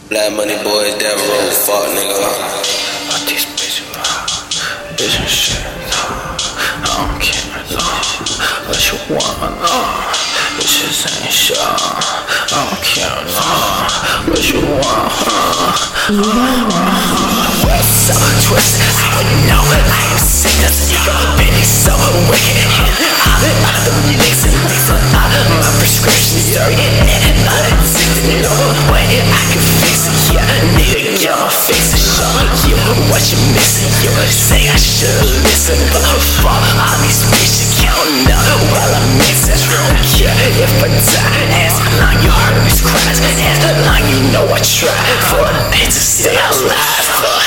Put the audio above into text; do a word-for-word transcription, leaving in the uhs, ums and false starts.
Black money boys, that road, fuck nigga. Fuck these bitches, bitch and shit. I don't care, no. What you want, no. Bitches ain't shit. I don't care, no. What you want, huh? We're so twisted, I don't know. I am sick of your baby so wicked. All the lyrics and things are my prescription, sorry. Not addicted, no way I can fix it. Yeah, need to get my face and show you what you're missing. You say I should've listened, but fuck all these bitches counting up while I'm mixing. Don't care if I die, as long you heard these cries, as long you know I try for a day to stay alive.